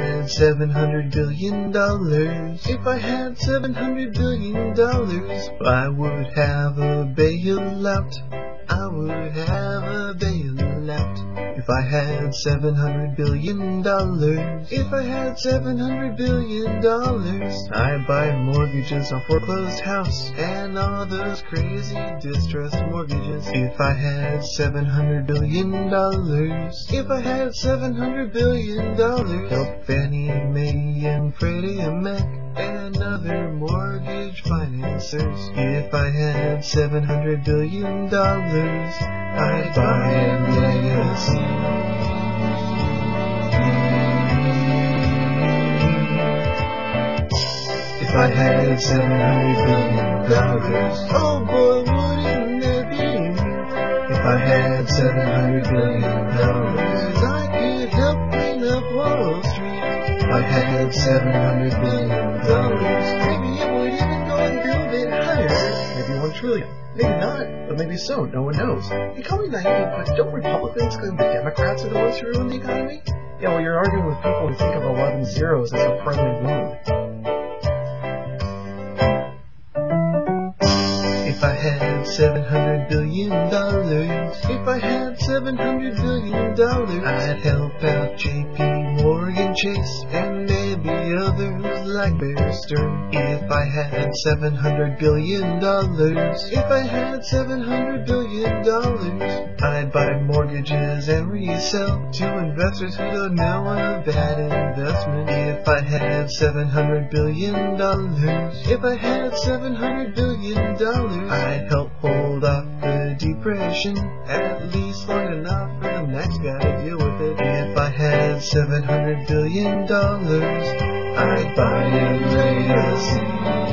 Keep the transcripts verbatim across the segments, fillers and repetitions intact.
had seven hundred billion dollars, if I had seven hundred billion dollars, I would have a bailout. I would have a bailout. If I had seven hundred billion dollars, if I had seven hundred billion dollars, I'd buy mortgages on foreclosed house and all those crazy distressed mortgages. If I had seven hundred billion dollars, if I had seven hundred billion dollars, help Fannie Mae and Freddie and Mac and other mortgage financiers. If I had seven hundred billion dollars, I'd buy a legacy. If I had seven hundred billion dollars, oh boy, wouldn't that be me? If I had seven hundred billion dollars, I could help clean up Wall Street. If I had seven hundred billion dollars, maybe it would even go and build it higher. Maybe one trillion. Maybe not, but maybe so. No one knows. You call me naive, but don't Republicans claim the Democrats are the ones who ruin the economy? Yeah, well, you're arguing with people who think of eleven zeros as a friendly moon. If I had seven hundred billion dollars, if I had seven hundred billion dollars, I'd help out J P Morgan Chase and maybe others like Bear Stearns. If I had seven hundred billion dollars, if I had seven hundred billion dollars, I'd buy mortgages and resell to investors who don't know a bad investment. If I had seven hundred billion dollars, if I had seven hundred billion dollars, I'd help hold off the depression, at least long enough for the next guy to deal with it. If I had seven hundred billion dollars, I'd buy a legacy.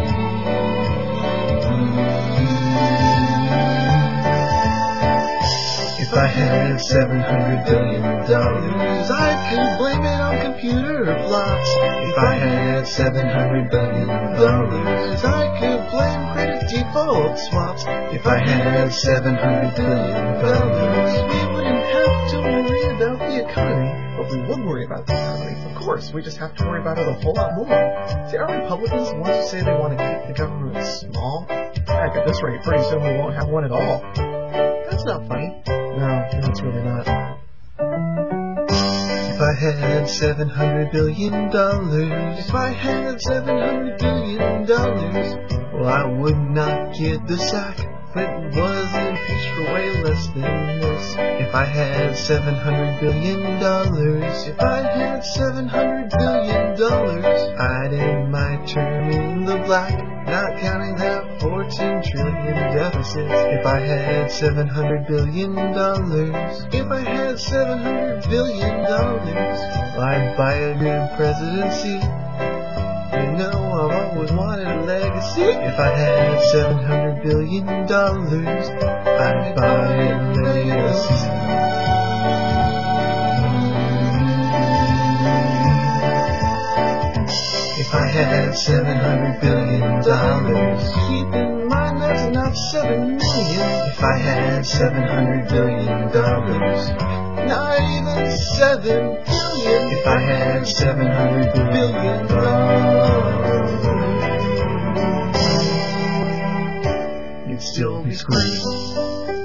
If I had seven hundred billion dollars, I could blame it on computer flops. If I had seven hundred billion dollars, I could blame credit default swaps. If I had seven hundred billion dollars, we wouldn't have to worry about the economy. But we would worry about the economy, of course. We just have to worry about it a whole lot more. See, are Republicans the ones who say they want to keep the government small? Heck, at this rate, pretty soon we won't have one at all. That's not funny. No, that's really not. If I had seven hundred billion dollars, if I had seven hundred billion dollars, well, I would not get the sack. Clinton was impeached for way less than this. If I had seven hundred billion dollars, if I had seven hundred billion dollars, I'd end my term in the black, not counting that fourteen trillion deficit. If I had seven hundred billion dollars, if I had seven hundred billion dollars, I'd buy a good presidency. You know, I've always wanted a legacy. If I had seven hundred billion dollars, I'd buy a legacy. If I had seven hundred billion dollars, keep in mind that's not seven million. If I had seven hundred billion dollars, not even seven billion. If I had seven hundred billion dollars, you'd still be screwed.